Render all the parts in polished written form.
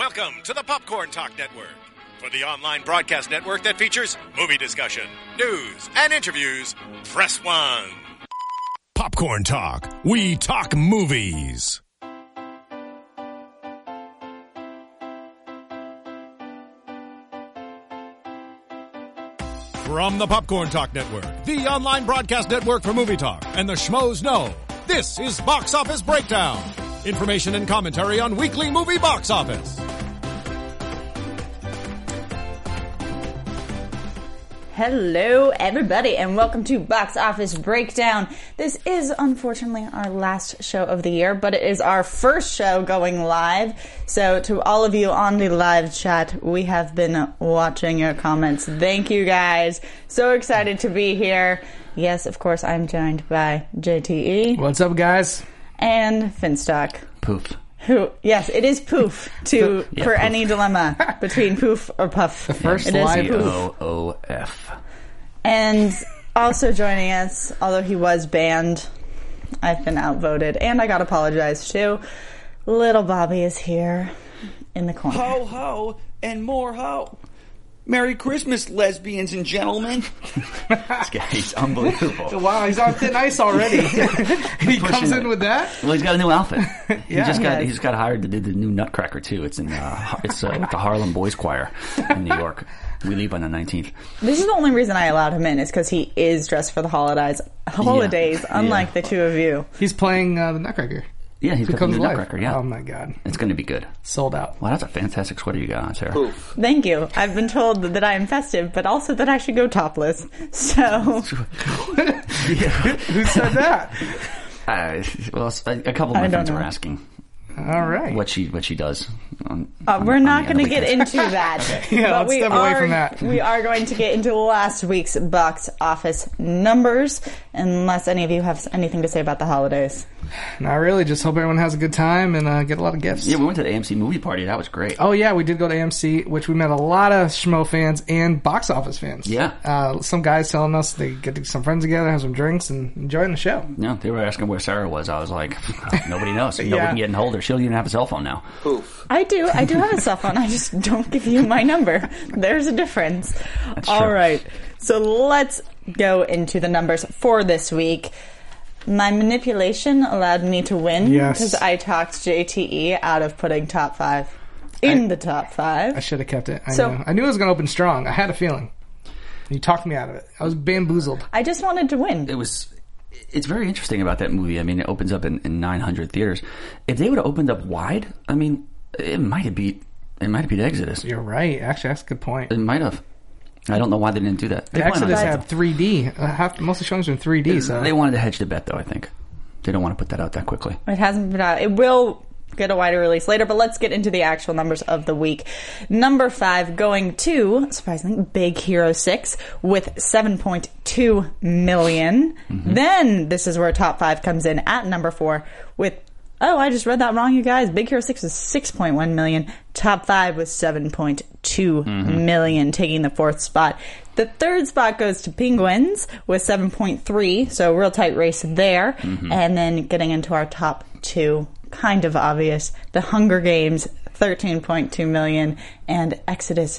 Welcome to the Popcorn Talk Network, for the online broadcast network that features movie discussion, news, and interviews. Press 1. Popcorn Talk. We talk movies. From the Popcorn Talk Network, the online broadcast network for movie talk, and the schmoes know, this is Box Office Breakdown. Information and commentary on weekly movie box office. Hello, everybody, and welcome to Box Office Breakdown. This is, unfortunately, our last show of the year, but it is our first show going live. So, to all of you on the live chat, we have been watching your comments. Thank you, guys. So excited to be here. Yes, of course, I'm joined by JTE. What's up, guys? And Finstock. Poof. Who? Yes, it is Poof for Poof. any dilemma between Poof or Puff. The first it is live Poof. P-O-O-F. And also joining us, although he was banned, I've been outvoted, and I got apologized too. Little Bobby is here in the corner. Ho, ho, and more ho. Merry Christmas, lesbians and gentlemen. This guy's unbelievable. Wow, he's on thin ice already. He comes in with that? Well, he's got a new outfit. Yeah. He just got hired to do the new Nutcracker, too. It's in with the Harlem Boys Choir in New York. We leave on the 19th. This is the only reason I allowed him in, is because he is dressed for the holidays, unlike the two of you. He's playing the Nutcracker. Yeah, he's got the new Nutcracker, yeah. Oh, my God. It's going to be good. Sold out. Wow, that's a fantastic sweater you got on, Sarah. Poof. Thank you. I've been told that I am festive, but also that I should go topless. So, Who said that? Well, a couple of my friends were asking. All right. What she does. We're not going to get into that. Yeah, but let's step away from that. We are going to get into last week's box office numbers, unless any of you have anything to say about the holidays. Not really. Just hope everyone has a good time and get a lot of gifts. Yeah, we went to the AMC movie party. That was great. Oh, yeah, we did go to AMC, which we met a lot of Schmo fans and box office fans. Yeah. Some guys telling us they get some friends together, have some drinks, and enjoying the show. Yeah, they were asking where Sarah was. I was like, nobody knows. Yeah. Nobody can get in hold of her. She doesn't even have a cell phone now. Poof. I do have a cell phone. I just don't give you my number. There's a difference. That's All true. right. So let's go into the numbers for this week. My manipulation allowed me to win because I talked JTE out of putting top 5 in the top 5. I should have kept it. I knew it was going to open strong. I had a feeling. You talked me out of it. I was bamboozled. I just wanted to win. It's very interesting about that movie. I mean, it opens up in 900 theaters. If they would have opened up wide, I mean, it might have beat Exodus. You're right. Actually, that's a good point. It might have. I don't know why they didn't do that. Exodus had 3D. Most of the showings are in 3D. So they wanted to hedge the bet, though, I think. They don't want to put that out that quickly. It hasn't been out. It will get a wider release later, but let's get into the actual numbers of the week. Number 5 going to, surprisingly, Big Hero 6 with 7.2 million. Mm-hmm. Then this is where top 5 comes in at number 4 with, I just read that wrong, you guys. Big Hero 6 was 6.1 million. Top 5 was 7.2 million, taking the 4th spot. The 3rd spot goes to Penguins with 7.3, so real tight race there. Mm-hmm. And then getting into our top 2, kind of obvious, The Hunger Games, 13.2 million, and Exodus,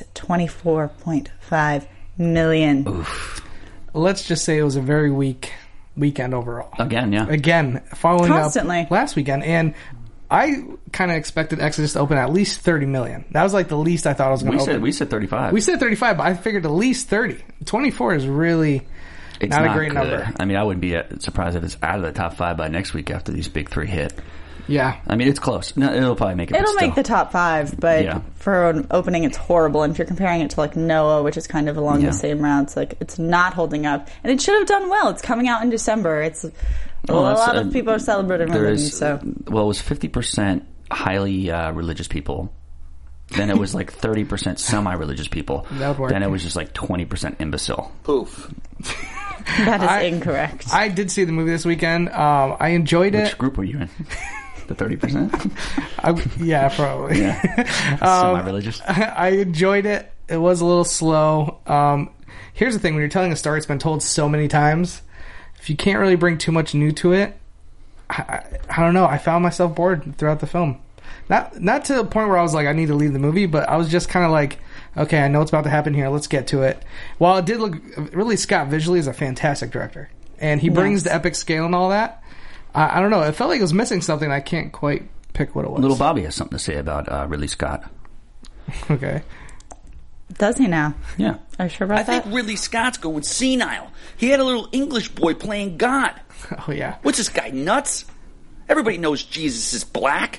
24.5 million. Oof. let's just say it was a very weak weekend overall. Again, Following Constantly. up last weekend. And I kind of expected Exodus to open at least 30 million. That was like the least I thought it was going to open. We said 35. We said 35, but I figured at least 30. 24 is really not a great good. number. I mean, I wouldn't be surprised if it's out of the top 5 by next week after these big 3 hit. Yeah. I mean, it's close. No, it'll probably make it. It'll make the top 5, but Yeah. for an opening, it's horrible. And if you're comparing it to like Noah, which is kind of along Yeah. the same routes, like it's not holding up. And it should have done well. It's coming out in December. It's a lot of people are celebrating religion. So well, it was 50% highly religious people. Then it was like 30% semi-religious people. That would work. Then it was just like 20% imbecile. Poof. that is incorrect. I did see the movie this weekend. I enjoyed it. Which group were you in? The 30%? Yeah, probably. Yeah. Semi-religious. I enjoyed it. It was a little slow. Here's the thing. When you're telling a story, it's been told so many times. If you can't really bring too much new to it, I don't know. I found myself bored throughout the film. Not to the point where I was like, I need to leave the movie, but I was just kind of like, okay, I know what's about to happen here. Let's get to it. While it did look, Ridley Scott visually is a fantastic director, and he brings the epic scale and all that. I don't know. It felt like it was missing something. I can't quite pick what it was. Little Bobby has something to say about Ridley Scott. Okay. Does he now? Yeah. Are you sure about I that? think Ridley Scott's going senile. He had a little English boy playing God. Oh, yeah. What's this guy, nuts? Everybody knows Jesus is black.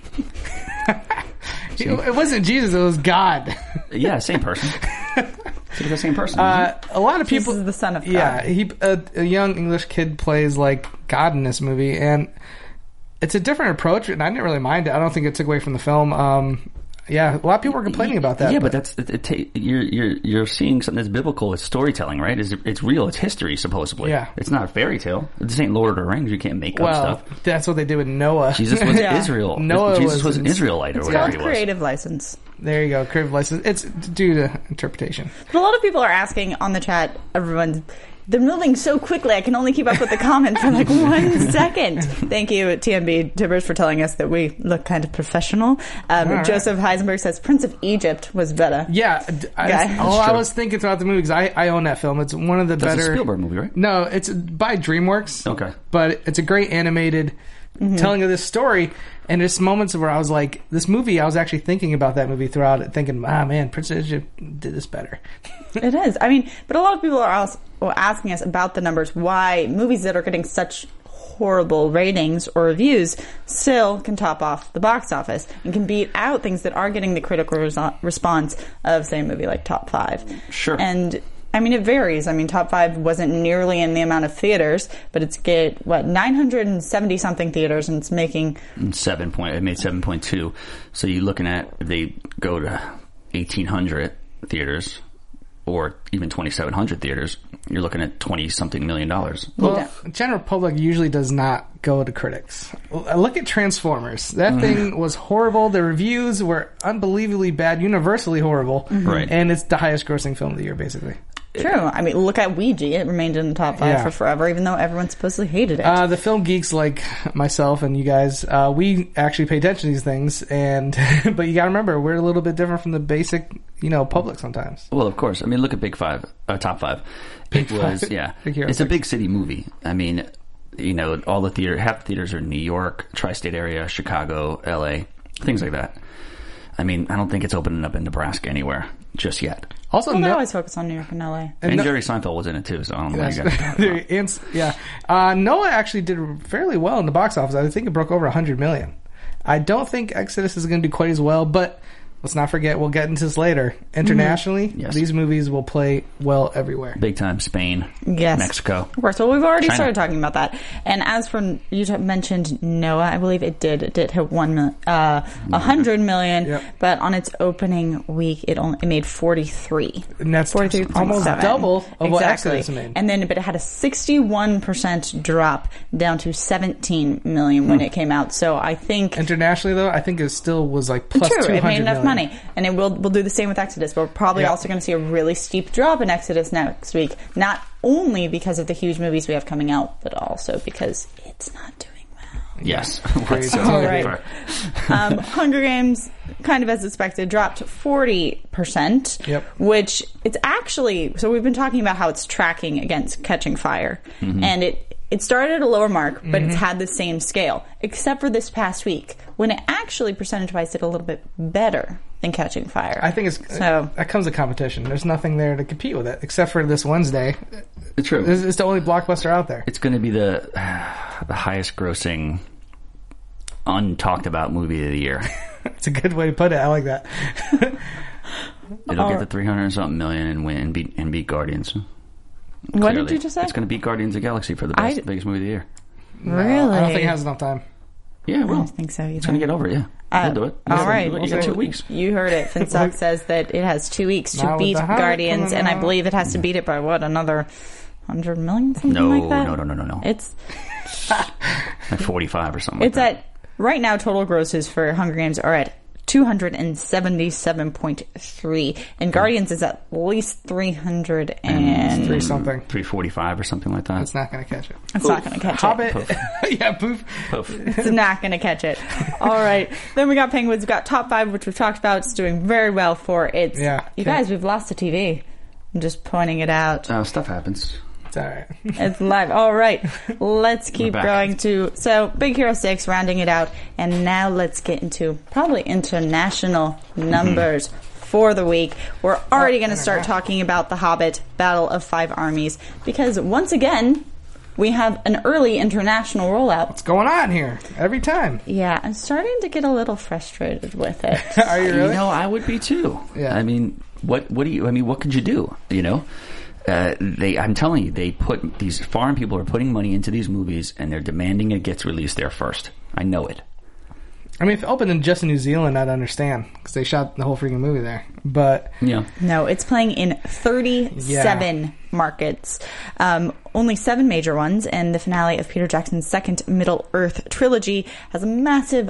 It wasn't Jesus. It was God. Yeah, same person. It's the same person. A lot of people... Jesus is the son of God. Yeah, a young English kid plays like God in this movie, and it's a different approach, and I didn't really mind it. I don't think it took away from the film. Yeah, a lot of people were complaining about that. Yeah, but that's you're seeing something that's biblical. It's storytelling, right? It's real. It's history, supposedly. Yeah. It's not a fairy tale. This ain't Lord of the Rings. You can't make up stuff. That's what they did with Noah. Jesus was Israel. Noah was an Israelite or It's whatever called he was. creative license. There you go, creative license. It's due to interpretation. But a lot of people are asking on the chat, they're moving so quickly, I can only keep up with the comment for like 1 second. Thank you, TMB Tibbers, for telling us that we look kind of professional. Joseph Heisenberg says Prince of Egypt was better. Yeah, I was thinking throughout the movie, because I own that film. It's one of the better... That's a Spielberg movie, right? No, it's by DreamWorks. Okay. But it's a great animated telling of this story, and there's moments where I was like, this movie, I was actually thinking about that movie throughout it, thinking, man, Prince of Egypt did this better. It is. I mean, but a lot of people are also asking us about the numbers, why movies that are getting such horrible ratings or reviews still can top off the box office and can beat out things that are getting the critical response of, say, a movie like Top 5. Sure. And I mean, it varies. I mean, Top 5 wasn't nearly in the amount of theaters, but it's 970 something theaters, and it's making It made 7.2. So you're looking at, if they go to 1,800 theaters or even 2,700 theaters, you're looking at $20-something million. Well, general public usually does not go to critics. Look at Transformers. That thing was horrible. The reviews were unbelievably bad, universally horrible. Right. And it's the highest grossing film of the year, basically. True. I mean, look at Ouija. It remained in the top 5 for forever, even though everyone supposedly hated it. The film geeks like myself and you guys, we actually pay attention to these things, and but you got to remember, we're a little bit different from the basic, public sometimes. Well, of course. I mean, look at Top 5. It's a big city movie. I mean, all the half the theaters are in New York, tri-state area, Chicago, LA, things like that. I mean, I don't think it's opening up in Nebraska anywhere just yet. Also, they always focus on New York and LA. And Jerry Seinfeld was in it too, so I don't know what you got. Noah actually did fairly well in the box office. I think it broke over 100 million. I don't think Exodus is going to do quite as well, but let's not forget, we'll get into this later. Internationally, these movies will play well everywhere. Big time. Spain, Mexico. Of course. Well, we've already started talking about that. And as for, you mentioned Noah, I believe it did hit 100 million, but on its opening week, it made 43. And that's almost double of what Exodus made. And then, but it had a 61% drop down to 17 million when it came out. So I think... Internationally, though, I think it still was like plus 200 it made enough million. Money, and we'll do the same with Exodus. But we're probably also going to see a really steep drop in Exodus next week, not only because of the huge movies we have coming out, but also because it's not doing well. Yes. All right. Hunger Games, kind of as expected, dropped 40%, which it's actually... So we've been talking about how it's tracking against Catching Fire, and it started at a lower mark, but it's had the same scale, except for this past week, when it actually, percentage-wise, did a little bit better than Catching Fire. I think that comes with competition. There's nothing there to compete with it, except for this Wednesday. It's true. It's the only blockbuster out there. It's going to be the highest-grossing, untalked-about movie of the year. It's a good way to put it. I like that. It'll get the 300-something million and beat Guardians. What did you just say? It's going to beat Guardians of the Galaxy for the biggest movie of the year. Really? I don't think it has enough time. Yeah, well, I don't think so either. It's going to get over it, We'll do it. All right. You got 2 weeks. You heard it. Finstock says that it has 2 weeks to beat Guardians, and I believe it has to beat it by, another 100 million? Something like that? No. It's... like 45 or something It's at... Right now, total grosses for Hunger Games are at 277.3, and Guardians is at least 300 and 345 or something like that. It's not going to catch it. It's not going to catch Hobbit. it. Yeah, poof. It's not going to catch it. All right. Then we got Penguins. We got top 5, which we've talked about. It's doing very well for its. Yeah. You guys, we've lost the TV. I'm just pointing it out. Oh, stuff happens. It's all right. It's live. All right. Let's keep going to... So, Big Hero 6, rounding it out. And now let's get into probably international numbers for the week. We're already going to start talking about The Hobbit, Battle of Five Armies. Because, once again, we have an early international rollout. What's going on here? Every time. Yeah, I'm starting to get a little frustrated with it. Are you really? You know, I would be too. Yeah. I mean, what could you do? You know? I'm telling you, they put these foreign people are putting money into these movies, and they're demanding it gets released there first. I know it. I mean, if it opened in just New Zealand, I'd understand because they shot the whole freaking movie there. But yeah, no, it's playing in 37 markets, only 7 major ones, and the finale of Peter Jackson's second Middle Earth trilogy has a massive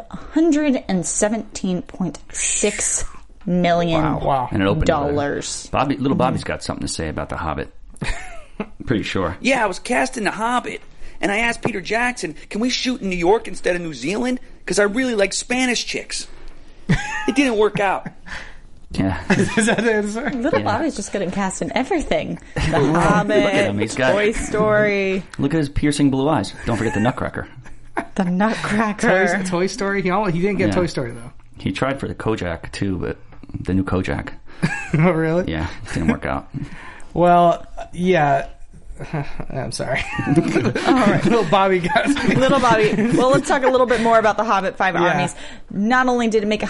$117.6 million. Wow. And it opened dollars. Little Bobby's got something to say about The Hobbit. Pretty sure. Yeah, I was cast in The Hobbit, and I asked Peter Jackson, can we shoot in New York instead of New Zealand? Because I really like Spanish chicks. It didn't work out. Yeah. Is that the answer? Little Bobby's just getting cast in everything. The Hobbit, Look at him. He's got, Toy Story. Look at his piercing blue eyes. Don't forget the Nutcracker. The Nutcracker. Toy Story? He didn't get Toy Story, though. He tried for the Kojak, too, but the new Kojak. Oh, really? Yeah, it didn't work out. Well, yeah. I'm sorry. All right. Little Bobby got Little Bobby. Well, let's talk a little bit more about The Hobbit, Five Armies. Not only did it make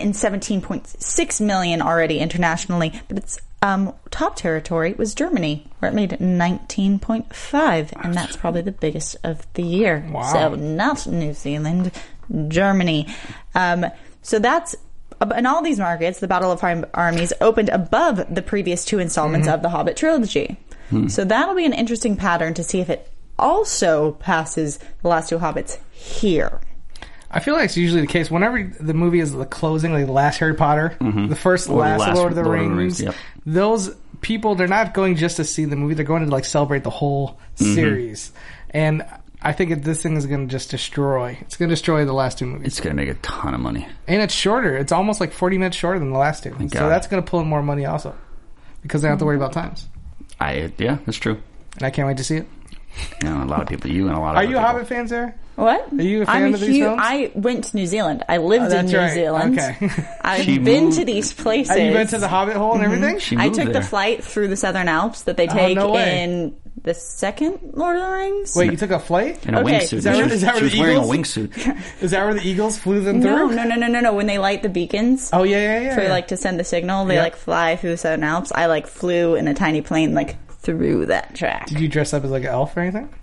$117.6 million already internationally, but its top territory was Germany, where it made $19.5, and that's probably the biggest of the year. Wow. So not New Zealand, Germany. So that's... In all these markets, the Battle of Five Armies opened above the previous 2 installments of the Hobbit trilogy. So that'll be an interesting pattern to see if it also passes the last 2 Hobbits here. I feel like it's usually the case. Whenever the movie is the closing, like the last Harry Potter, the first, last Lord of the Rings, those people, they're not going just to see the movie. They're going to like celebrate the whole series. And I think this thing is going to just destroy. It's going to destroy the last 2 movies. It's going to make a ton of money. And it's shorter. It's almost like 40 minutes shorter than the last 2. So that's going to pull in more money also. Because they don't have to worry about times. Yeah, that's true. And I can't wait to see it. You know, a lot of people, you and a lot of Are you people. Hobbit fans there? What? Are you a fan of these films? I went to New Zealand. I lived in New Zealand. Okay. I've been to these places. Have you been to the Hobbit hole and everything? I took the flight through the Southern Alps that they take in the second Lord of the Rings. Wait, you took a flight? In a wingsuit. Is that where she was wearing a wingsuit. Is that where the Eagles flew them through? No. When they light the beacons. Oh, yeah. For to send the signal, they fly through the Southern Alps. I flew in a tiny plane through that track. Did you dress up as like an elf or anything?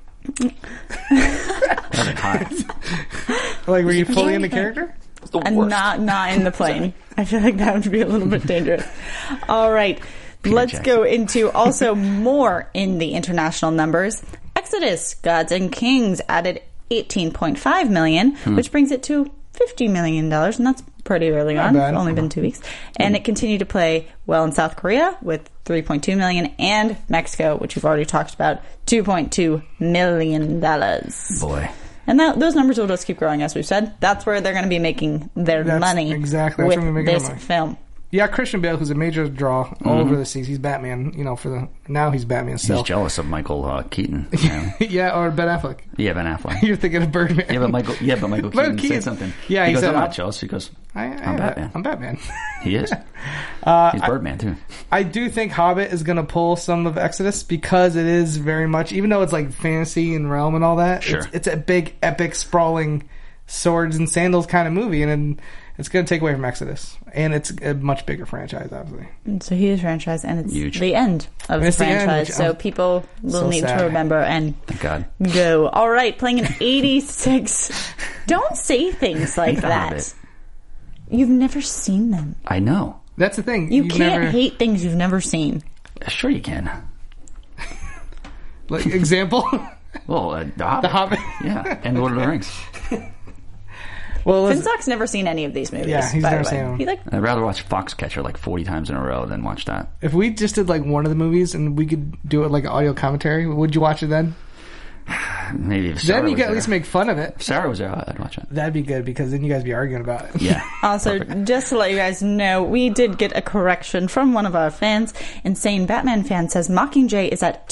That was hot. Were you fully in the character? Not in the plane. I feel like that would be a little bit dangerous. All right. Let's go into also more in the international numbers. Exodus, Gods and Kings added $18.5 million, which brings it to $50 million, and that's pretty early on. It's only been 2 weeks. And it continued to play well in South Korea with $3.2 million, and Mexico, which we've already talked about, $2.2 million. Boy. And those numbers will just keep growing, as we've said. That's where they're going to be making their money exactly. with this film. Yeah, Christian Bale, who's a major draw all over the seas. He's Batman, now he's Batman still. He's jealous of Michael Keaton. Yeah, or Ben Affleck. Yeah, Ben Affleck. You're thinking of Birdman. Yeah, but Michael Keaton said something. Yeah, he goes, said, I'm not jealous. He goes, I'm Batman. I'm Batman. He is. He's Birdman, too. I do think Hobbit is going to pull some of Exodus because it is very much, even though it's like fantasy and realm and all that, it's a big, epic, sprawling swords and sandals kind of movie, and it's going to take away from Exodus. And it's a much bigger franchise, obviously. It's a huge franchise, and it's huge. The end of the franchise. So people will need to remember and go. All right, playing an 86. Don't say things like that. You've never seen them. I know. That's the thing. You can't hate things you've never seen. Sure you can. Like, example? Well, The Hobbit. The Hobbit. Yeah, and Lord of the Rings. Well, Finstock's never seen any of these movies. Yeah, he's by never the way. seen them. I'd rather watch Foxcatcher like 40 times in a row than watch that. If we just did like one of the movies and we could do it like audio commentary, would you watch it then? Maybe if Sarah Then you was could at there. least make fun of it. If Sarah was there, I'd watch it. That'd be good because then you guys be arguing about it. Yeah. Also, just to let you guys know, we did get a correction from one of our fans. Insane Batman fan says Mockingjay is at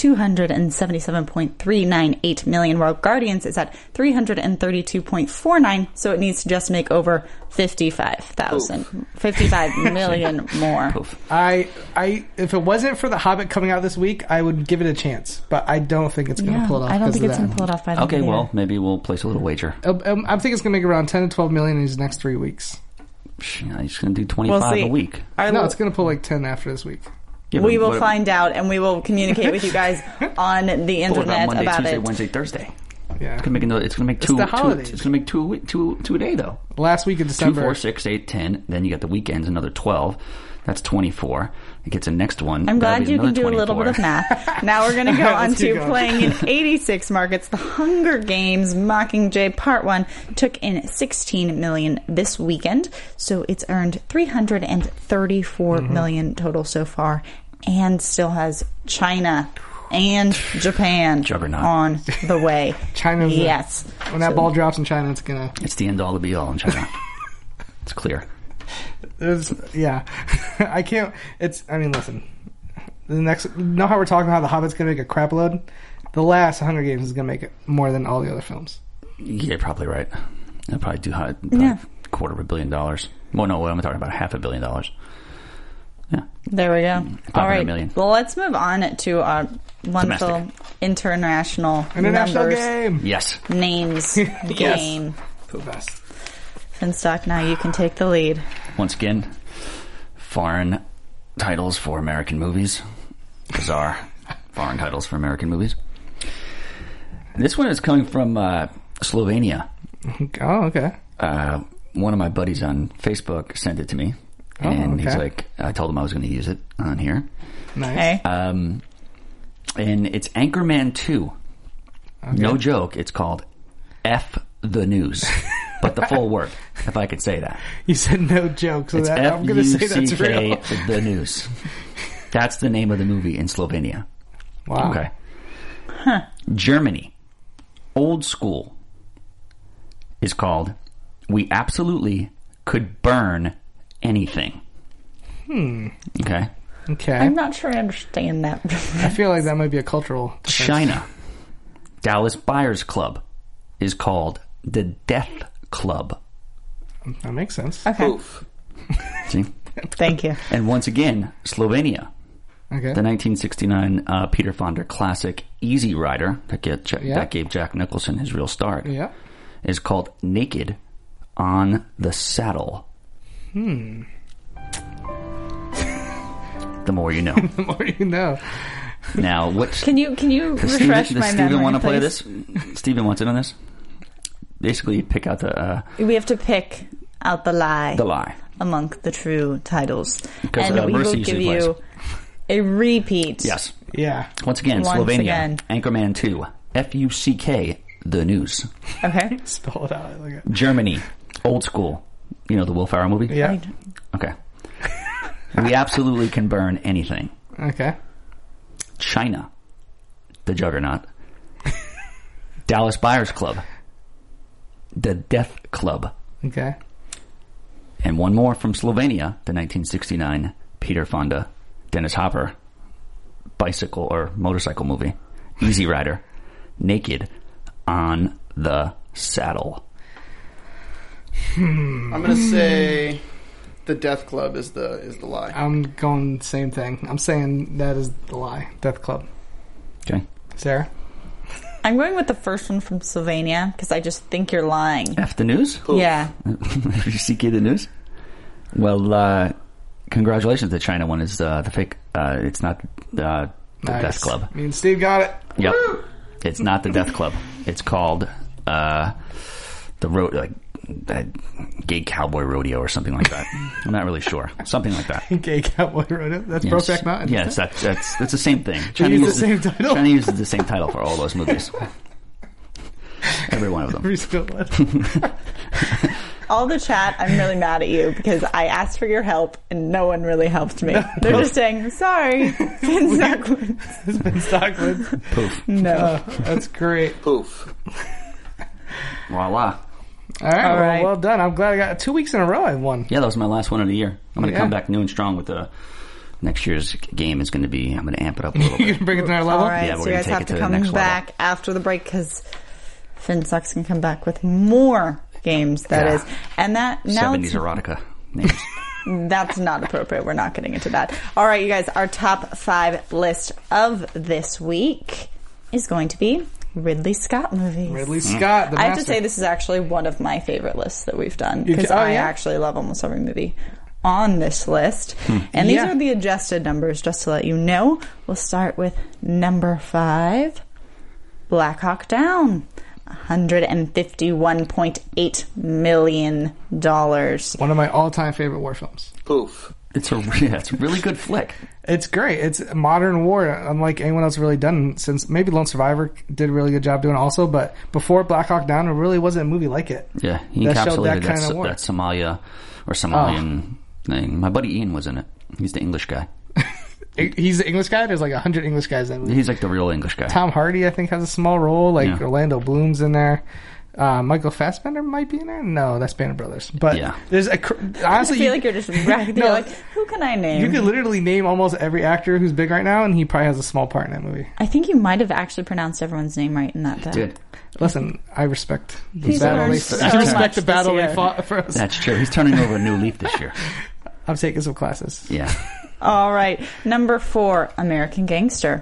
277.398 million, while Guardians is at 332.49. So it needs to just make over 55 million more. I if it wasn't for The Hobbit coming out this week, I would give it a chance, but I don't think it's going to pull it off. I don't think because it's of going to pull it off by the Okay, end of the well, year. maybe we'll place a little wager. I think it's going to make around 10 to 12 million in these next 3 weeks. He's going to do 25 We'll see. a week. No, it's going to pull like 10 after this week. Yeah, we but will what- find out, and we will communicate with you guys on the what internet about Monday, about Tuesday, it. Wednesday, Thursday? Yeah. It's going to make It's two. the Two, holidays. it's going to make two a day though. Last week of 2, December. 4, 6, 8, 10. Then you got the weekends, another 12. That's 24. It gets a next one. I'm That'll glad be you can another do a little 24. bit of math. Now we're going to go on Let's keep to going. playing in 86 markets. The Hunger Games Mockingjay Part 1 took in 16 million this weekend. So it's earned 334 million total so far, and still has China and Japan Juggernaut. on the way. China's yes. When that ball drops in China, it's going to... It's the end all to be all in China. It's clear. Yeah. I can't... listen. The next... Know how we're talking about The Hobbit's going to make a crap load? The last Hunger Games is going to make it more than all the other films. Yeah, you're probably right. They'll probably do Yeah. $250 million. Well, no, I'm talking about $500 million. Yeah. There we go. All right. million. Well, let's move on to our wonderful International numbers, game! Yes. names game. The best. Finstock, now you can take the lead. Once again, foreign titles for American movies. Bizarre foreign titles for American movies. This one is coming from Slovenia. Oh, okay. One of my buddies on Facebook sent it to me. And he's okay. like, I told him I was going to use it on here. Nice. Okay. And it's Anchorman 2. Okay. No joke. It's called F the News. But the full word, if I could say that. You said no joke, so It's that, I'm going to say that's F-U-C-K, real. the News. That's the name of the movie in Slovenia. Wow. Okay. Germany. Old School is called We Absolutely Could Burn Anything. Okay. Okay. I'm not sure I understand that. I feel like that might be a cultural difference. China. Dallas Buyers Club is called the Death Club. That makes sense. Okay. See? Thank you. And once again, Slovenia. Okay. The 1969 Peter Fonda classic Easy Rider that gave Jack Nicholson his real start Yeah. is called Naked on the Saddle. The more you know. The more you know. Now, what? Can you Does refresh Steven, my does memory, Steven want to play please? this? Steven wants in on this. Basically, you pick out the We have to pick out the lie lie. among the true titles, Because, and we will Mercy give usually you a repeat. Yes. Yeah. Once again, Once Slovenia. again. Anchorman 2. F-U-C-K, the News. Okay. Spell it out. Like Germany. Old School. You know the Will Ferrell movie? yeah. Okay. We absolutely can burn anything. Okay. China. The Juggernaut. Dallas Buyers Club. The Death Club. Okay. And one more from Slovenia, the 1969 Peter Fonda, Dennis Hopper bicycle or motorcycle movie, Easy Rider, Naked on the Saddle. I'm gonna say the Death Club is the lie. I'm going same thing. I'm saying that is the lie. Death Club. Okay. Sarah? I'm going with the first one from Slovenia because I just think you're lying. F the News? Yeah. FUCK the News? Well, congratulations. The China one is the fake. It's not the Nice. Death Club. Me and Steve got it. Yep. It's not the Death Club. It's called the road, like Gay Cowboy Rodeo or something like that. I'm not really sure. Something like that. Gay Cowboy wrote it. That's Brokeback Mountain. Yes, that's the same thing. They use the same title? China uses the same title for all those movies. Every one of them. Every single one. all the chat, I'm really mad at you because I asked for your help and no one really helped me. They're just saying, sorry, Finn Stock wins. Finn Stock wins. Poof. No. That's great. Poof. Voila. All right, well done. I'm glad I got 2 weeks in a row I won. Yeah, that was my last one of the year. I'm going to come back new and strong with the next year's game is going to be, I'm going to amp it up a little bit. You can bring it to another level? All right, yeah, so you guys have to come back after the break because Finn Sucks can come back with more games, that is. And that now 70s erotica names. That's not appropriate. We're not getting into that. All right, you guys, our top 5 list of this week is going to be Ridley Scott movies. Ridley Scott, the I have master. to say this is actually one of my favorite lists that we've done because I actually love almost every movie on this list. And these are the adjusted numbers, just to let you know. We'll start with number 5, Black Hawk Down. $151.8 million. One of my all-time favorite war films. Poof. It's a really good flick. It's great. It's a modern war, unlike anyone else really done since maybe Lone Survivor did a really good job doing it also, but before Black Hawk Down, there really wasn't a movie like it. Yeah, he encapsulated that Somalia or Somalian thing. My buddy Ian was in it. He's the English guy. He's the English guy? There's like 100 English guys in it. He's like the real English guy. Tom Hardy, I think, has a small role. Orlando Bloom's in there. Michael Fassbender might be in there. No, that's Band of Brothers. But there's honestly, I feel like you're just you're like, who can I name? You could literally name almost every actor who's big right now, and he probably has a small part in that movie. I think you might have actually pronounced everyone's name right in that. Did. Listen, I respect the He's battle. I respect the battle they fought for us. That's true. He's turning over a new leaf this year. I'm taking some classes. Yeah. All right, number 4, American Gangster,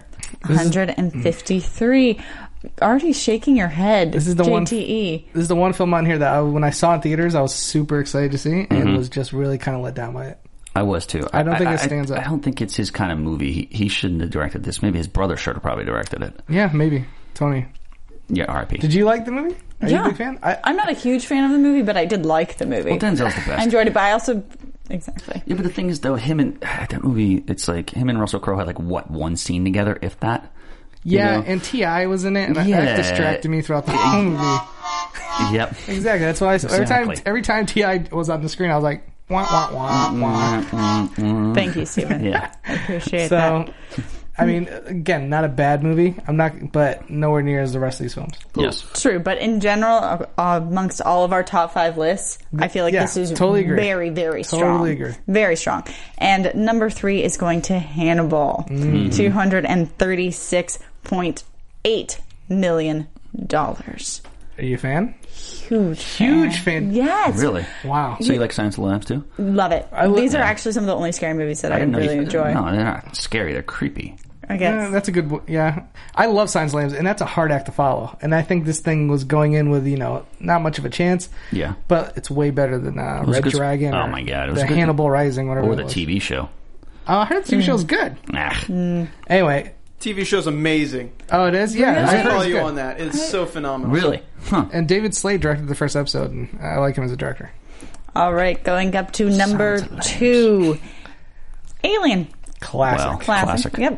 153. Already shaking your head. This is the JTE. This is the one film on here that when I saw in theaters, I was super excited to see, and was just really kind of let down by it. I was too. I don't think it stands up. I don't think it's his kind of movie. He shouldn't have directed this. Maybe his brother should have probably directed it. Yeah, maybe. Tony. Yeah, R.I.P. Did you like the movie? Are you a big fan? I'm not a huge fan of the movie, but I did like the movie. Well, Denzel's the best. I enjoyed it, but I also... Exactly. Yeah, but the thing is, though, him and that movie, it's like him and Russell Crowe had like one scene together, if that. Yeah, and T.I. was in it, and that distracted me throughout the whole movie. Yep. Exactly. That's why every time T.I. was on the screen, I was like, wah, wah, wah, wah. Thank you, Stephen. Yeah. I appreciate that. I mean, again, not a bad movie. But nowhere near as the rest of these films. Yes. True, but in general, amongst all of our top 5 lists, I feel like this is totally agree. Very, very strong. Totally agree. Very strong. And number 3 is going to Hannibal, $236.8 million. Are you a fan? Huge fan. Yes. Really? Wow. So you like Silence of the Lambs too? Love it. These are actually some of the only scary movies that I really enjoy. No, they're not scary. They're creepy. I guess. Yeah, that's a good. Yeah, I love Silence of the Lambs, and that's a hard act to follow. And I think this thing was going in with not much of a chance. Yeah, but it's way better than Red Dragon. Oh my god, it was the good. Hannibal Rising, whatever. Or the TV show. I heard the TV show's good. Anyway, TV show's amazing. Oh, it is. Yeah, I follow you on that. It's so phenomenal. Really? Huh. And David Slade directed the first episode, and I like him as a director. All right, going up to number 2, Alien. Classic. Wow. Classic. Yep.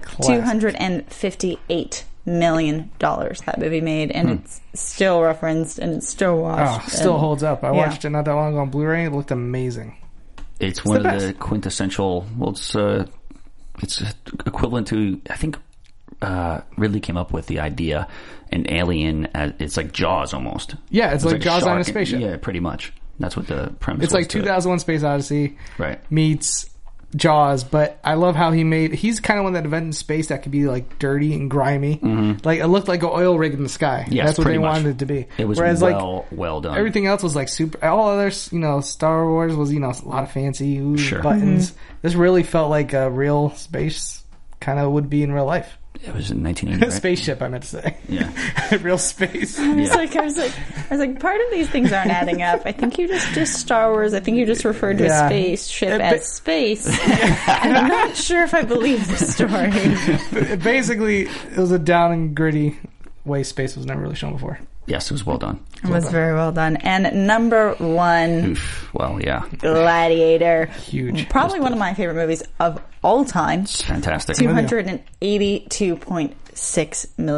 $258 million that movie made, and it's still referenced and it's still watched. Still holds up. I watched it not that long ago on Blu-ray. It looked amazing. It's one of the quintessential. Well, it's equivalent to, I think, Ridley came up with the idea, an alien. It's like Jaws almost. Yeah, it's like Jaws on a spaceship. Yeah, pretty much. That's what the premise. It's like 2001: Space Odyssey, right? Meets Jaws, but I love how he's kind of one that invented space that could be like dirty and grimy. Like it looked like an oil rig in the sky. Yes, that's what they much. wanted it to be. It was well done. Everything else was like super. All other, Star Wars was a lot of fancy buttons. This really felt like a real space kind of would be in real life. It was in 1980. Right? Spaceship, I meant to say. Yeah, real space. I was like, part of these things aren't adding up. I think you just Star Wars. I think you just referred to a spaceship as space. And I'm not sure if I believe the story. Basically, it was a down and gritty way space was never really shown before. Yes, it was well done. It was very well done. And number 1, well, yeah, Gladiator. Huge. Probably one of my favorite movies of all time. It's fantastic. $282.6 million.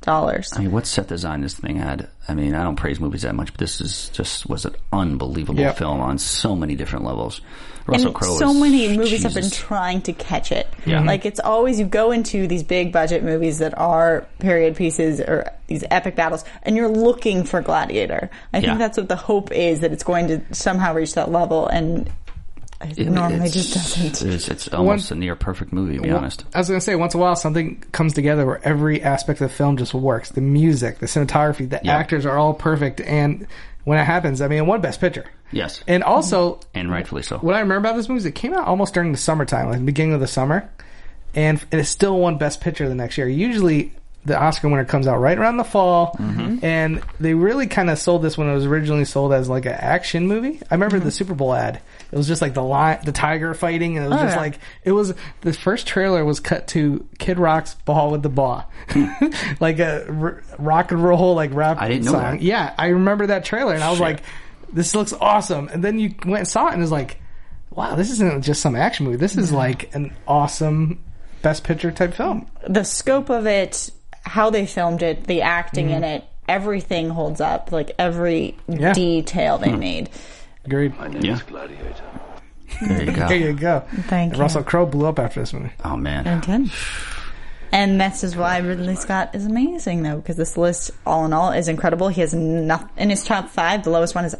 dollars. I mean, what set design this thing had? I mean, I don't praise movies that much, but this was an unbelievable film on so many different levels. Russell Crowe. So many movies have been trying to catch it. Yeah. Like, it's always, you go into these big budget movies that are period pieces or these epic battles, and you're looking for Gladiator. I think that's what the hope is, that it's going to somehow reach that level, and it normally just doesn't. It's almost a near perfect movie, to be honest. I was going to say, once in a while, something comes together where every aspect of the film just works. The music, the cinematography, the actors are all perfect, and when it happens, I mean, it won Best Picture. Yes. And also... And rightfully so. What I remember about this movie is it came out almost during the summertime, like the beginning of the summer, and it still won Best Picture the next year. Usually, the Oscar winner comes out right around the fall, and they really kind of sold this when it was originally sold as like an action movie. I remember the Super Bowl ad. It was just like the tiger fighting, and it was like, it was, the first trailer was cut to Kid Rock's Ball with the Ball. Like a rock and roll, like rap song. I didn't know that. Yeah, I remember that trailer, and I was like, this looks awesome. And then you went and saw it, and it was like, wow, this isn't just some action movie. This is like an awesome Best Picture type film. The scope of it, how they filmed it, the acting in it, everything holds up. Like, every detail they made. Agreed. My name is Gladiator. There you go. There you go. Thank you. Russell Crowe blew up after this movie. Oh, man. And this is why Ridley Scott is amazing, though, because this list, all in all, is incredible. He has in his top 5, the lowest one is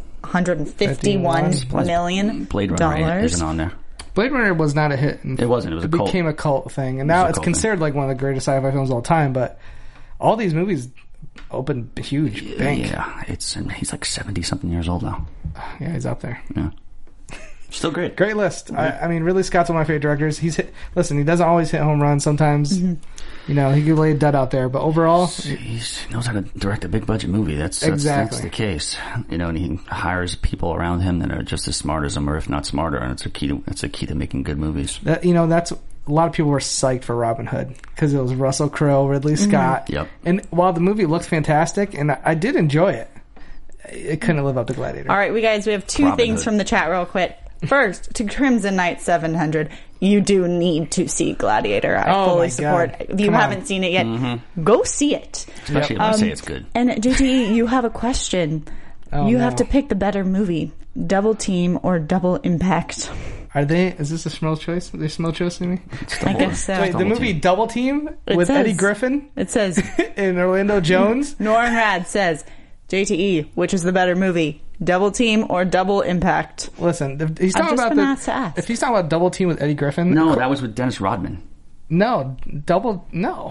$151 million. Blade Runner isn't on there. Blade Runner was not a hit. It wasn't. It was a cult. It became a cult thing. And now it's considered like one of the greatest sci-fi films of all time. But all these movies opened huge bank. Yeah. He's like 70-something years old now. Yeah, he's up there. Yeah. Still great. Great list. I mean, Ridley Scott's one of my favorite directors. He doesn't always hit home runs. Sometimes, you know, he could lay a dud out there. But overall... He knows how to direct a big budget movie. That's the case. You know, and he hires people around him that are just as smart as him, or if not smarter. And it's a key to making good movies. That's... A lot of people were psyched for Robin Hood because it was Russell Crowe, Ridley Scott. Yep. And while the movie looked fantastic, and I did enjoy it, it couldn't live up to Gladiator. All right, we have two things from the chat real quick. First, to Crimson Knight 700, you do need to see Gladiator. I fully support. If you haven't seen it yet, go see it. Especially if I say it's good. And JTE, you have a question. You have to pick the better movie: Double Team or Double Impact. Is this a Schmo's choice? They Schmo choosing me? I guess so. Wait, the movie Double Team with Eddie Griffin? It says. And Orlando Jones? Norman Rad says, JTE, which is the better movie? Double Team or Double Impact? Listen, if he's talking about Double Team with Eddie Griffin... No, that was with Dennis Rodman. No. Double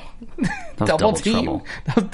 Team.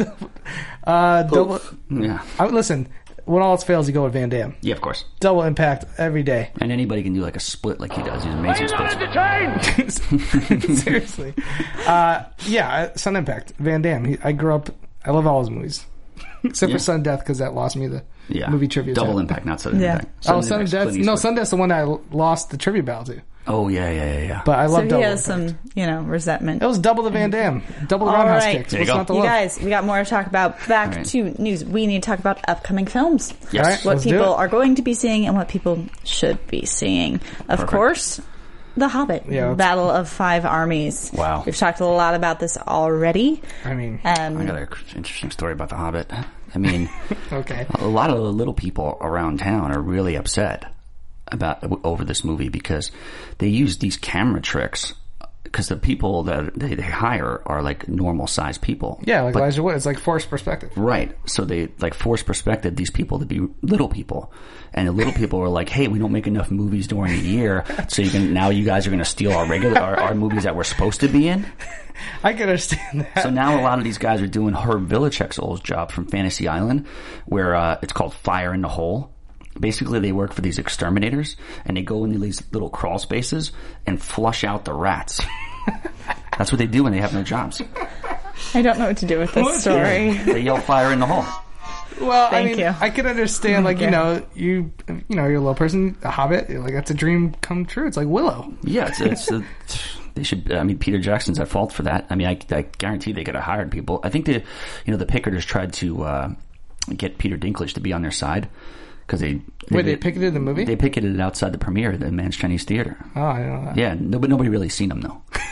Yeah. Listen, when all else fails, you go with Van Damme. Yeah, of course. Double Impact every day. And anybody can do like a split like he does. He's an amazing split. Seriously. Sun Impact. Van Damme. I love all his movies. Except for Sudden Death, because that lost me the movie trivia. Double Impact, not Sudden Impact. Sudden Death. No, Sudden Death's the one I lost the trivia battle to. Oh, yeah. But I love Double Impact. So he has some, resentment. It was double the Van Damme. Double the roundhouse kicks. There you go. You guys, we got more to talk about. Back to news. We need to talk about upcoming films. Yes. What people are going to be seeing and what people should be seeing. Of course, The Hobbit. Battle of Five Armies. Wow. We've talked a lot about this already. I mean... I got an interesting story about The Hobbit. I mean... Okay. A lot of the little people around town are really upset over this movie because they use these camera tricks because the people that they hire are like normal sized people. Yeah, like Elijah Wood. It's like forced perspective. Right. So they like force perspective these people to be little people. And the little people are like, hey, we don't make enough movies during the year, so you guys are going to steal our movies that we're supposed to be in. I can understand that. So now a lot of these guys are doing Herb Villachek's old job from Fantasy Island, where it's called Fire in the Hole. Basically, they work for these exterminators, and they go into these little crawl spaces and flush out the rats. That's what they do when they have no jobs. I don't know what to do with this story. They yell "Fire in the Hole." Well, Thank you. I can understand, like, you're a little person, a hobbit, like, that's a dream come true. It's like Willow. Yeah, they should, Peter Jackson's at fault for that. I mean, I guarantee they could have hired people. I think the picketers tried to get Peter Dinklage to be on their side. Because they picketed the movie? They picketed it outside the premiere at the Man's Chinese Theater. Oh, I know that. Yeah, but nobody really seen him, though.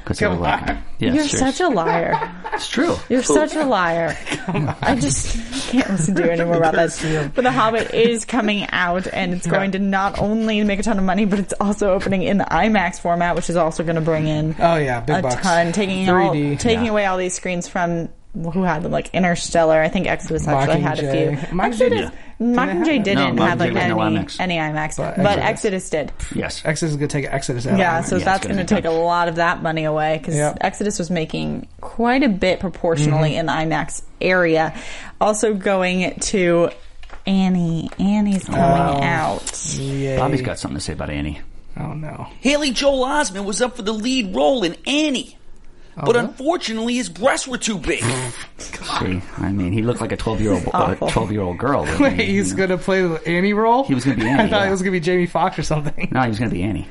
because they were like, yeah, You're such a liar. It's true. You're such a liar. I just can't listen to you anymore about that. But The Hobbit is coming out, and it's going to not only make a ton of money, but it's also opening in the IMAX format, which is also going to bring in big bucks. ton, taking away all these screens from who had them, like Interstellar. I think Exodus actually had a few. Mockingjay didn't have like any IMAX, but Exodus did. Yes, Exodus is going to take Exodus out. Yeah, so that's going to take a lot of that money away because Exodus was making quite a bit proportionally in the IMAX area. Also going to Annie. Annie's coming out. Yay. Bobby's got something to say about Annie. Oh no. Haley Joel Osment was up for the lead role in Annie. But unfortunately, his breasts were too big. See, I mean, he looked like a 12-year-old girl. Wait, he's going to play the Annie role? He was going to be Annie. I thought it was going to be Jamie Foxx or something. No, he was going to be Annie.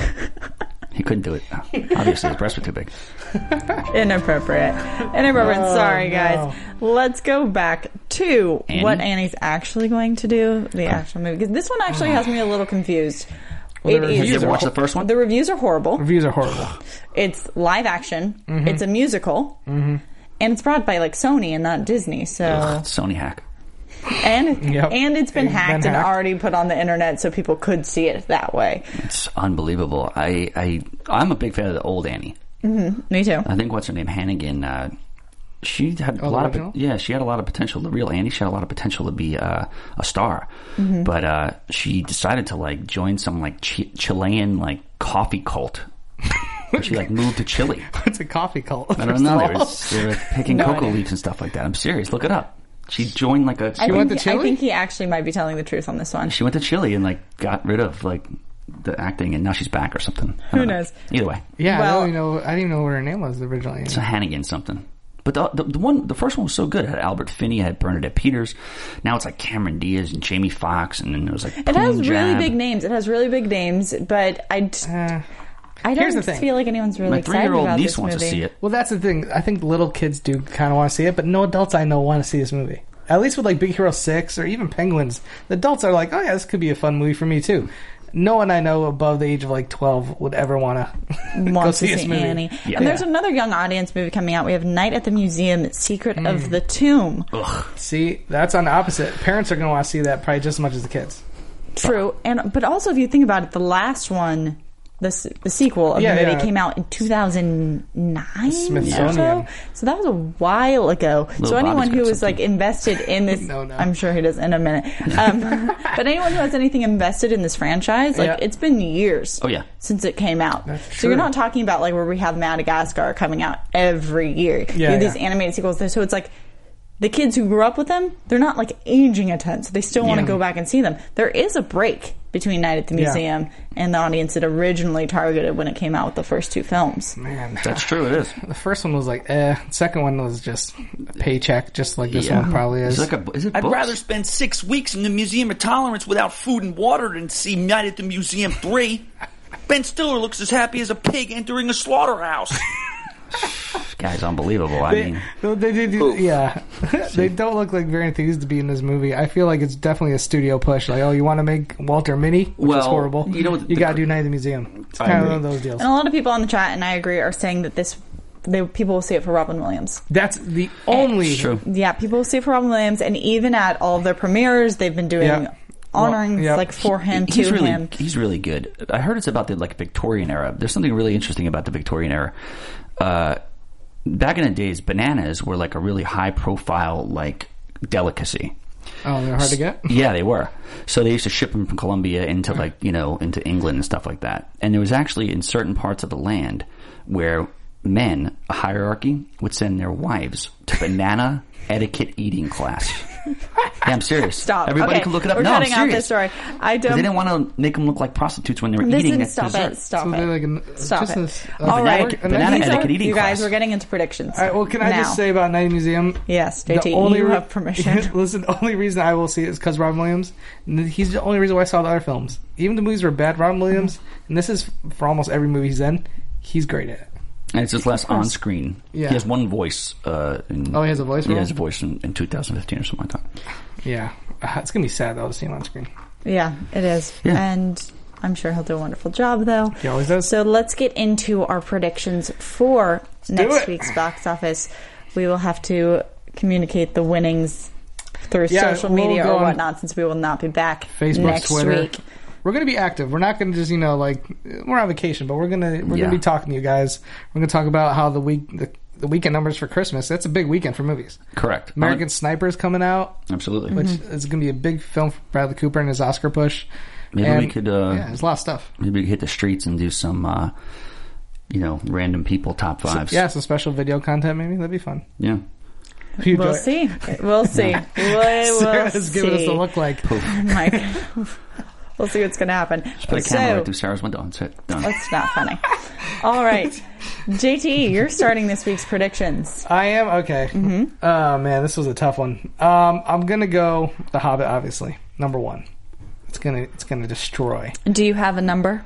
He couldn't do it. Obviously, his breasts were too big. Inappropriate. Sorry, guys. Let's go back to what Annie's actually going to do, the actual movie. Because this one actually has me a little confused. Did you ever watch the first one? The reviews are horrible. It's live action. Mm-hmm. It's a musical. Mm-hmm. And it's brought by like Sony and not Disney. So Sony hack. And it's been hacked and already put on the internet so people could see it that way. It's unbelievable. I'm a big fan of the old Annie. Mm-hmm. Me too. I think what's her name, Hannigan. She had a lot of she had a lot of potential. The real Annie, she had a lot of potential to be a star, but she decided to like join some like Chilean like coffee cult. She like moved to Chile. What's a coffee cult? I don't know. They were picking cocoa leaves and stuff like that. I'm serious. Look it up. She joined like a. She went to Chile. I think he actually might be telling the truth on this one. She went to Chile and like got rid of like the acting, and now she's back or something. Who knows? Either way. Yeah, well, I didn't even know what her name was originally. It's a Hannigan something. But the first one was so good. It had Albert Finney, it had Bernadette Peters. Now it's like Cameron Diaz and Jamie Foxx, and then there was like it has really big names. But I don't feel like anyone's really excited about this movie. Wants to see it. Well, that's the thing. I think little kids do kind of want to see it, but no adults I know want to see this movie. At least with like Big Hero 6 or even Penguins, the adults are like, oh yeah, this could be a fun movie for me too. No one I know above the age of like 12 would ever want to go see this movie. Annie. Yeah. And there's another young audience movie coming out. We have Night at the Museum, Secret of the Tomb. Ugh. See, that's on the opposite. Parents are going to want to see that probably just as much as the kids. True. But also if you think about it, the last one, the sequel of the movie came out in 2009 Smithsonian. So that was a while ago. So anyone who was like invested in this, no. I'm sure he does in a minute. But anyone who has anything invested in this franchise, like it's been years since it came out. That's true. So you're not talking about like where we have Madagascar coming out every year. You have these animated sequels. So it's like the kids who grew up with them, they're not like aging a ton, so they still want to go back and see them. There is a break between Night at the Museum and the audience it originally targeted when it came out with the first two films. Man, that's true. It is. The first one was like, The second one was just a paycheck, just like this one probably is. I'd rather spend 6 weeks in the Museum of Tolerance without food and water than see Night at the Museum 3. Ben Stiller looks as happy as a pig entering a slaughterhouse. Guy's unbelievable. They don't look like very enthused to be in this movie. I feel like it's definitely a studio push. Like, you want to make Walter Mini, which is horrible. You got to do Night at the Museum. It's kind of one of those deals. And a lot of people in the chat, and I agree, are saying that people will see it for Robin Williams. That's the only. True. Yeah, people will see it for Robin Williams, and even at all of their premieres, they've been doing honoring for him, him. He's really good. I heard it's about the Victorian era. There's something really interesting about the Victorian era. Back in the days, bananas were like a really high-profile delicacy. Oh, they were hard to get? Yeah, they were. So they used to ship them from Colombia into into England and stuff like that. And there was actually in certain parts of the land where men, a hierarchy, would send their wives to banana etiquette eating class. Yeah, I'm serious. Stop. Everybody can look it up. We're I'm cutting out this story. They didn't want to make them look like prostitutes when they were eating it. Stop it. Stop it. All right. Banana etiquette eating class. You guys, we're we're getting into predictions. All right, well, can I just say about Night Museum? Yes, JT, you have permission. Listen, the only reason I will see it is because Robin Williams. He's the only reason why I saw the other films. Even the movies were bad, Robin Williams, and this is for almost every movie he's in, he's great at it. And it's just less on-screen. Yeah. He has one voice. He has a voice? He has a voice in 2015 or something like that. Yeah. It's going to be sad, though, to see him on screen. Yeah, it is. Yeah. And I'm sure he'll do a wonderful job, though. He always does. So let's get into our predictions for next week's box office. We will have to communicate the winnings through social media or whatnot, since we will not be back Facebook, next Twitter. week. We're going to be active. We're not going to just, we're on vacation, but we're going to be talking to you guys. We're going to talk about how the weekend numbers for Christmas. That's a big weekend for movies. Correct. American Sniper is coming out. Absolutely. Which is going to be a big film for Bradley Cooper and his Oscar push. Maybe we could... there's a lot of stuff. Maybe we could hit the streets and do some, random people top fives. Some special video content maybe. That'd be fun. Yeah. We'll see. We'll see. Sarah's giving us a look like... Oh my God. We'll see what's going to happen. Just put a camera right through Sarah's window and sit. Done. That's not funny. All right. JT, you're starting this week's predictions. I am? Okay. Mm-hmm. Oh, man, this was a tough one. I'm going to go The Hobbit, obviously. Number 1. It's gonna destroy. Do you have a number?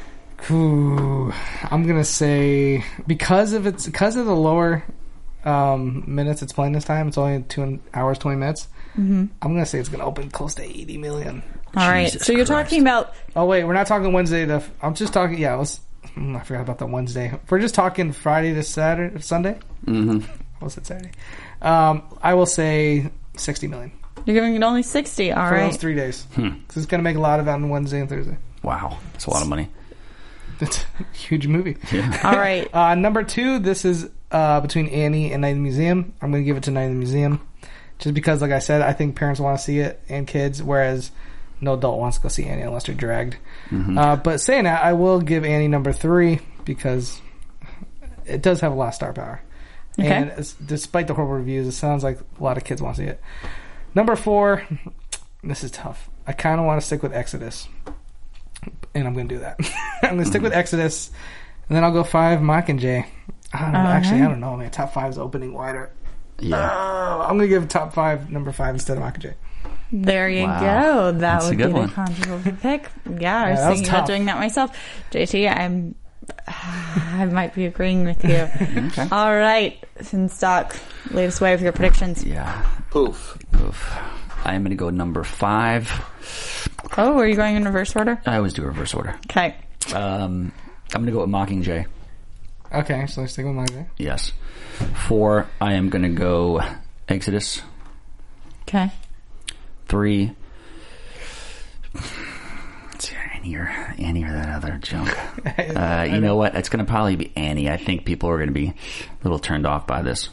Ooh, I'm going to say, because of the lower minutes it's playing this time, it's only 2 hours, 20 minutes. Mm-hmm. I'm going to say it's going to open close to 80 million. All right, so you're talking about... Oh, wait, we're not talking Wednesday. I'm just talking... I forgot about the Wednesday. If we're just talking Friday to Sunday? Mm-hmm. I said Saturday. I will say 60 million. You're giving it only 60, all right. For those 3 days. Because it's going to make a lot of it on Wednesday and Thursday. Wow, that's a lot of money. That's a huge movie. Yeah. All right. Number 2, this is between Annie and Night in the Museum. I'm going to give it to Night in the Museum. Just because, like I said, I think parents want to see it and kids, whereas... no adult wants to go see Annie unless they're dragged. Mm-hmm. But saying that, I will give Annie number 3 because it does have a lot of star power. Okay. And despite the horrible reviews, it sounds like a lot of kids want to see it. Number 4, this is tough. I kind of want to stick with Exodus. And I'm going to do that. I'm going to stick with Exodus. And then I'll go 5, Mockingjay. I don't know. Actually, I don't know, man. Top 5 is opening wider. Yeah. I'm going to give top 5, number 5 instead of Mockingjay. There you go. That would be the controversial pick. Yeah, I was thinking about doing that myself. JT, I might be agreeing with you. Okay. All right, Finstock, lead us away with your predictions. Yeah. Poof. I am going to go number 5. Oh, are you going in reverse order? I always do reverse order. Okay. I'm going to go with Mockingjay. Okay, so let's stick with Mockingjay. Yes. 4, I am going to go Exodus. Okay. 3, it's Annie or that other junk. You know what? It's going to probably be Annie. I think people are going to be a little turned off by this.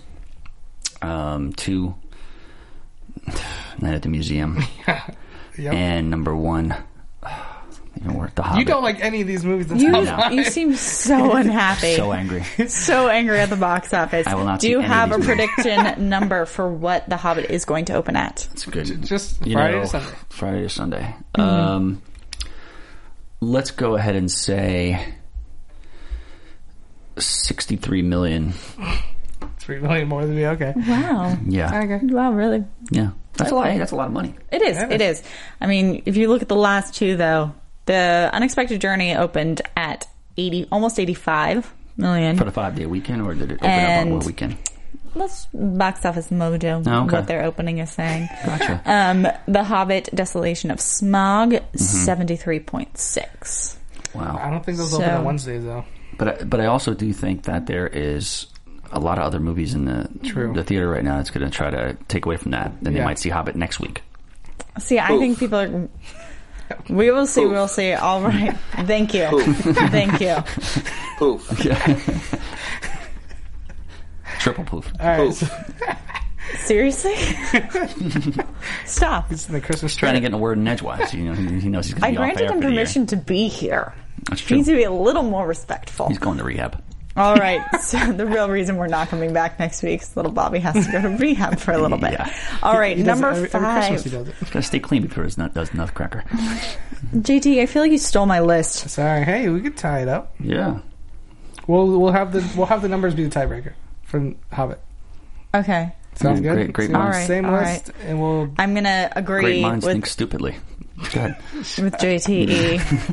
2, Night at the Museum. Yep. And number 1, even worse, The Hobbit. You don't like any of these movies. You seem so unhappy. So angry. So angry at the box office. I will not. Do you have a prediction number for what The Hobbit is going to open at? It's good. Just Friday to Sunday. Friday to Sunday. Mm-hmm. Let's go ahead and say 63 million. 3 million more than me. Okay. Wow. Yeah. Okay. Wow. Really? Yeah. That's a lot. Hey, that's a lot of money. It is. It is. I mean, if you look at the last 2, though, The Unexpected Journey opened at almost 85 million for the 5-day weekend, or did it open up on one weekend? Let's Box Office Mojo. Oh, okay. What their opening is saying. Gotcha. The Hobbit: Desolation of Smog, 73.6. Wow. I don't think those open on Wednesdays though. But I also do think that there is a lot of other movies in the theater right now that's going to try to take away from that. Then they might see Hobbit next week. See, I think people are... We will see, we'll see. All right. Thank you. Thank you. Poof. Triple poof. All right. Poof. Seriously? Stop. It's in the Christmas trying to get in a word in edgewise. He knows he's going to be I granted him permission to be here. That's true. He needs to be a little more respectful. He's going to rehab. All right. So the real reason we're not coming back next week is little Bobby has to go to rehab for a little bit. Yeah. All right. Number 5. Every Christmas he does it. He's got to stay clean before he does Nutcracker. JT, I feel like you stole my list. Sorry. Hey, we could tie it up. Yeah. We'll have the numbers be the tiebreaker for Hobbit. Okay. Sounds good. Great minds. Right, same list, right. And we'll. I'm gonna agree. Great minds think stupidly. Go ahead. With JTE.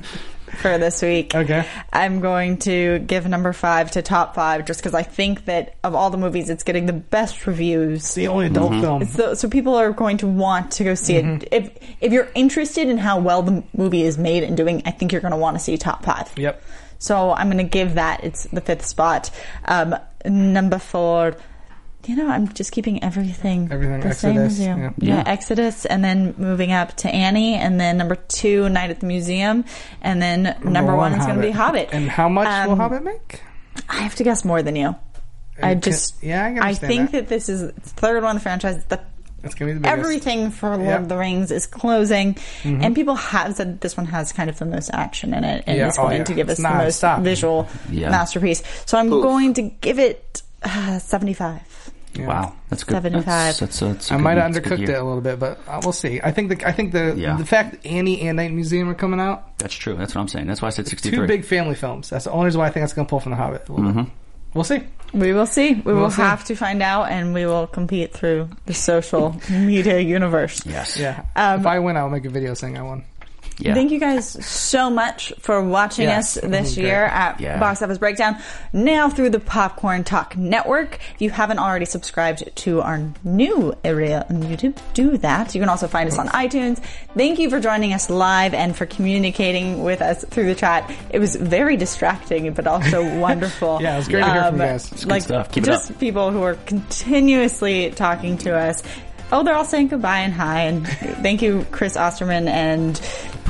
for this week. Okay. I'm going to give number 5 to top 5 just because I think that of all the movies, it's getting the best reviews. It's the only adult film. So people are going to want to go see it. If you're interested in how well the movie is made and doing, I think you're going to want to see top 5. Yep. So I'm going to give that. It's the 5th spot. Number 4. I'm just keeping everything the same as you. Yeah, Exodus, and then moving up to Annie, and then number 2, Night at the Museum, and then number 1 is going to be Hobbit. And how much will Hobbit make? I have to guess more than you. I think that this is the third one of the franchise. It's going to be the biggest. Everything for Lord of the Rings is closing, and people have said this one has kind of the most action in it, and it's going to give us the most visual masterpiece. So I'm going to give it 75. Yeah. Wow, that's good. 75. That's I might have undercooked it a little bit, but we'll see. I think the fact that Annie and Night Museum are coming out. That's true. That's what I'm saying. That's why I said 63. 2 big family films. That's the only reason why I think that's going to pull from The Hobbit. We'll see. We will see. We will have to find out, and we will compete through the social media universe. Yes. Yeah. If I win, I'll make a video saying I won. Yeah. Thank you guys so much for watching us this year at Box Office Breakdown, now through the Popcorn Talk Network. If you haven't already subscribed to our new area on YouTube, do that. You can also find us on iTunes. Thank you for joining us live and for communicating with us through the chat. It was very distracting, but also wonderful. Yeah, it was great to hear from you guys. It's good stuff. Keep just it up. People who are continuously talking to us. Oh, they're all saying goodbye and hi, and thank you, Chris Osterman and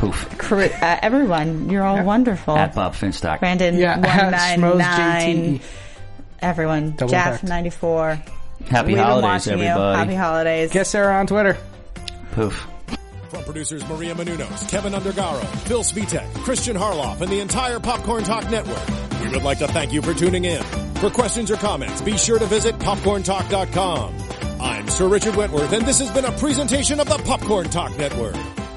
everyone. You're all wonderful. At Bob Finstock. Brandon 199. Everyone. Jeff 94. Happy holidays, everybody. Happy holidays. Get Sarah on Twitter. Poof. From producers Maria Menounos, Kevin Undergaro, Phil Svitek, Christian Harloff, and the entire Popcorn Talk Network, we would like to thank you for tuning in. For questions or comments, be sure to visit popcorntalk.com. I'm Sir Richard Wentworth, and this has been a presentation of the Popcorn Talk Network.